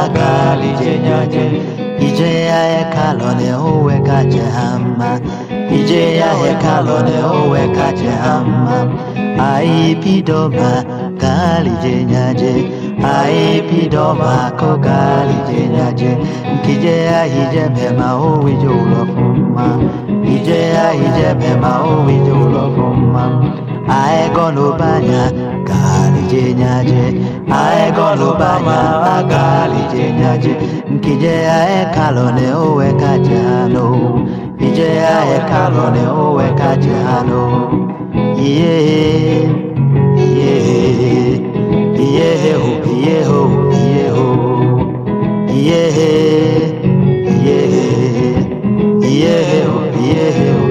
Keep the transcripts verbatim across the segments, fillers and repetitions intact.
agali jenyaje Ijaya hekalone owe kachahama Ijaya hekalone owe kachahama Ai pidoma gali jenyaje Ai pidoma ko gali jenyaje Kijaya hijemema owe jolo fuma Ijaya hijemema owe jolo fuma Ai gono banya gali jenyaje Ai gono banya gali jenyaje Kijaya hekalone owe kachano Ijaya hekalone owe kachano Yeah, yeah, yeah, yeah, yeah, yeah, yeah, yeah, yeah.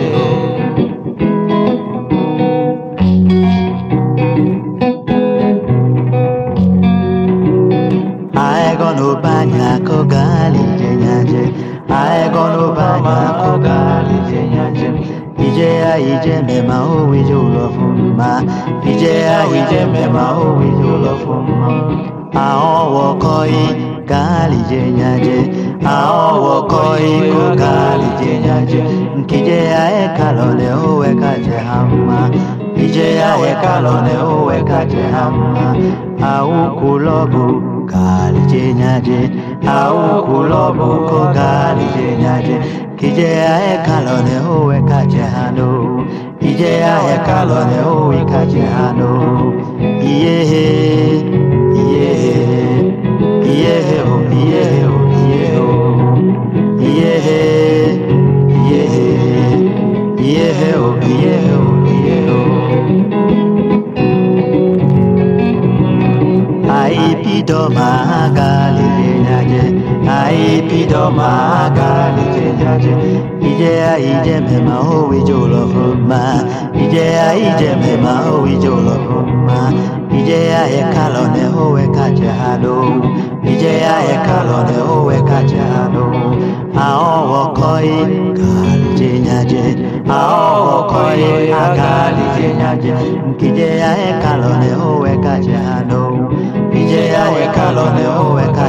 I gonna banya ko gali jenyaje. I gonna banya ko gali jenyaje. Ijaya ijeme ma owi jolo fuma Ijaya ijeme ma owi jolo fuma Aowo koi gali jenyaje Aowo koi ko gali jenyaje Nkijaya ekalone owe kaje hama Ijaya ekalone owe kaje hama Au kulobu gali jenyaje Au kulobu ko gali jenyaje Kijaya hekalone owe kachehano Ijaya hekalone owe kachehano Yeah, yeah, yeah, oh, yeah, oh, yeah, oh Yeah, yeah, yeah, oh, yeah, oh, yeah, oh Ai pidoma gali jenyaje Ai pidoma gali jenyaje Ijaya ijeme ma owi jolo fuma Ijaya ijeme ma owi jolo fuma Ijaya hekalone owe kachehano Ijaya hekalone owe kachehano Aowo koi gali jenyaje Aowo koi agali jenyaje Kijaya hekalone owe kachehano Ijaya hekalone owe kachehano